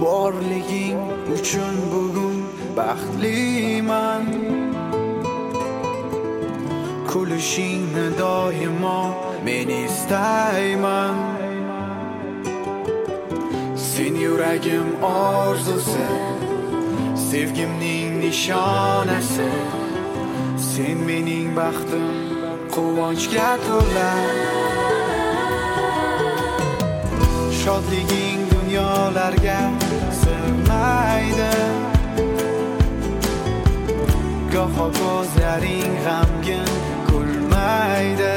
borliging uchun bugun baxtliman. Kulishingni doimo men istayman. Sen yuragim orzusi, sevgimning nishonasi. Sen mening baxtim, quvonchga to'la. Shodliging dunyolarga sig'maydi. Goho ko'zlaring g'amgin kulmaydi.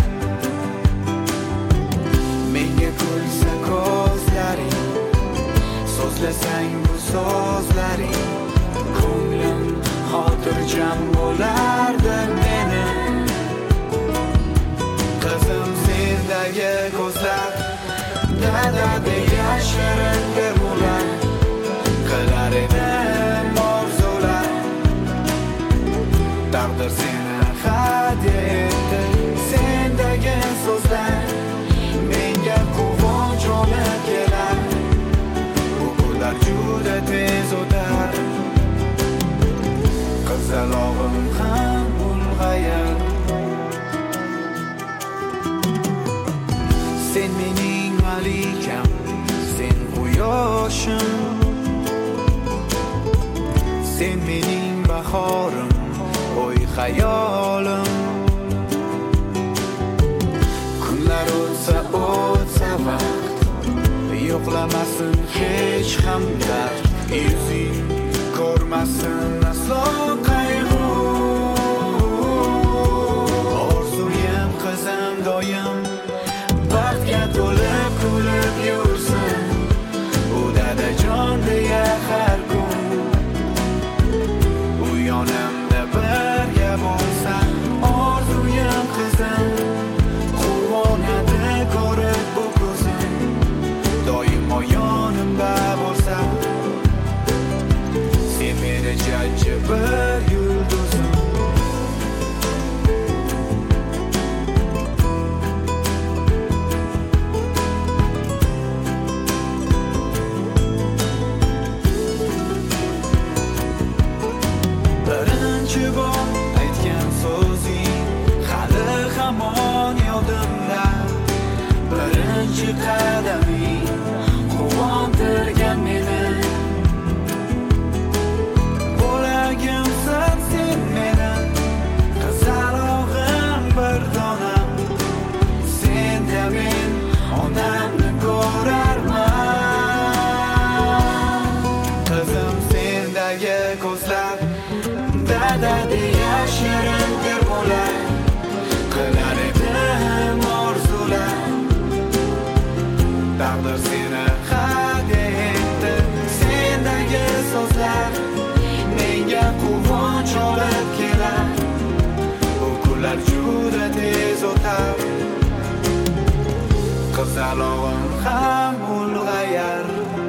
Menga kulsa ko'zlaring, so'zlasang bu so'zlaring, ko'nglim xotirjam bo'lardi meni. Qizim sendagi ko'zlar dada deya shirin gurmular qilar edim orzular. Taqdir seni hadya etdi, sendagi so'zlar menga quvonch olib kelar. Bu kunlar juda tez o'tar, qizalog'im ham ulg'ayar. Sen mening malikam, sen quyoshim, sen mening bahorim, o'y xayolim. Kunlar o'tsa vaqt, yo'qlamasin hech ham dard. Yuzing ko'rmasin aslo qayg'u. Orzuyim qizim doim baxtga to'lib kulib yursin. U dadajon deya har kun u yonimda birga bo'lsan. Orzuyim qizim, quvonadi ko'rib bu ko'zim, doimo yonimda bo'lsan. Sen meni jajji bir yulduzim. Birinchi bor aytgan so'zing hali hamon yodimda. Birinchi qadaming quvontirgan meni. Bo'lagimsan sen meni, qizalog'im bir donam. Senda men onamni ko'rarman. Qizim sendagi ko'zlar dada deya shirin gurmular qilar edim orzular. Taqdir seni hadya etdi, sendagi so'zlar menga quvonch olib kelar. Bu kunlar juda tez o'tar, qizalog'im ham ulg'ayar.